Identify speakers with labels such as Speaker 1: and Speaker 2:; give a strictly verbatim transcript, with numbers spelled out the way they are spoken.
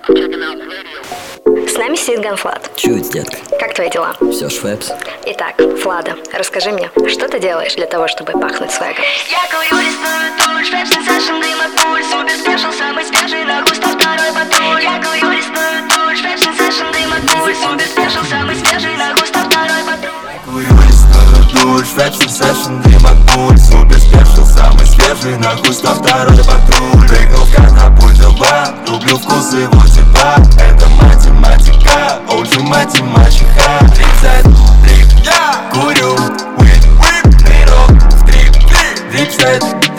Speaker 1: С нами сидит Ганфлад.
Speaker 2: Чуть, детка.
Speaker 1: Как твои дела?
Speaker 2: Все швепс.
Speaker 1: Итак, Флада, расскажи мне, что ты делаешь для того, чтобы пахнуть свегом?
Speaker 3: Я курю, рисую туль, швепс, сенсейшн, дым от пуль, супер спешл, самый свежий, на густо второй патруль. Я курю, рисую туль, швепс, сенсейшн, дым от пуль, супер спешл, самый свежий, на густо второй патруль.
Speaker 4: Курю, рисую туль, швепс, сенсейшн, дым от пуль, супер спешл, самый свежий, на густо второй патруль. Прыгнул в канапуль два, люблю вкус его тепла, это математика, оджи математика. Тридцать три, курю, whip, whip, мирок в трип, тридцать